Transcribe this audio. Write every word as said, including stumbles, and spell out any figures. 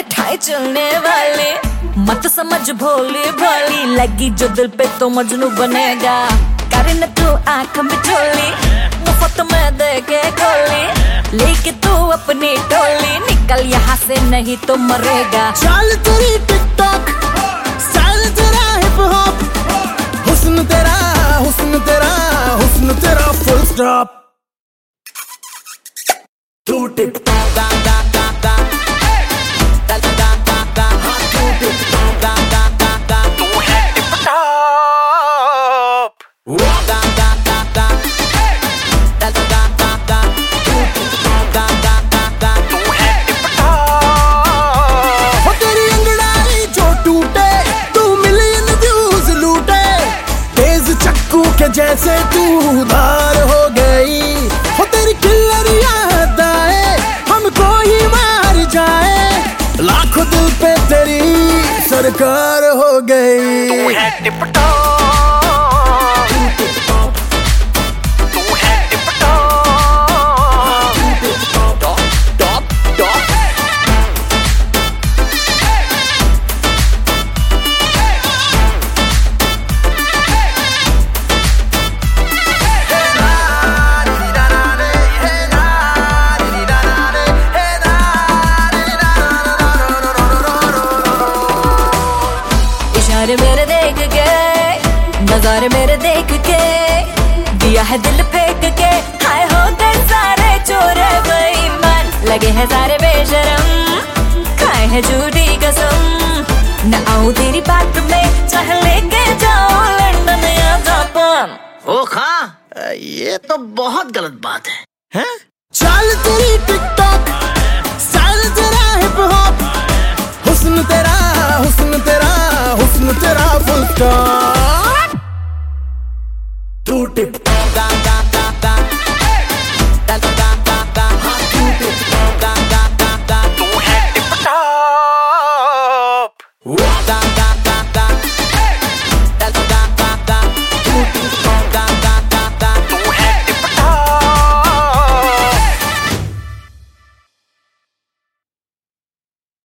मिठाई चलने वाली, मत समझ भोली भोली, लगी जो दिल पे तो मजनू बनेगा। करन तू आंख मिचोली, मुफ्त में दे के गोली, लेके तू अपनी टोली, निकल यहाँ से नहीं तो मरेगा। चाल तेरी टिकटॉक, स्टाइल तेरा हिप हॉप, हुस्न तेरा हुस्न तेरा हुस्न तेरा फुल स्टॉप। तू टिकटॉक दा दा दा दा दा दा दा दा, हाँ तू टिकटॉक दा दा दा दा, तू है टिकटॉक दा दा दा दा दा दा दा दा, तू टिकटॉक दा दा दा दा, तू है टिकटॉक। हो तेरी अंगड़ाई जो टूटे, तू मिलियन व्यूज लूटे, तेज चक्कू के जैसे तू धार हो गई। हो तेरी किल्लर याद आए, हमको ही मार जाए, लाखों दिल पे तेरी सरकार हो गई। तू है टिकटॉक, तू टिकटॉक, तू है टिकटॉक, तू टिकटॉक, टॉप टॉप टॉप। इशारे मेरे देख के, नजारे मेरे देख के, दिया है दिल फेंक के, हाय हो गए सारे चोर बेईमान, लगे हैं सारे बेशरम, खाए है झूठी कसम। न आऊं तेरी बात में, चाहे लेके जाओ लंदन या जापान। ओ खां, ये तो बहुत गलत बात है, हैं? चाल तेरी टिकटॉक, स्टाइल तेरा हिप हॉप, हुस्न तेरा हुस्न तेरा हुस्न तेरा फुल स्टॉप। तू टिकटॉक दा दा दा दा दा दा दा दा, हाँ तू टिकटॉक दा दा दा दा, तू है टिकटॉक।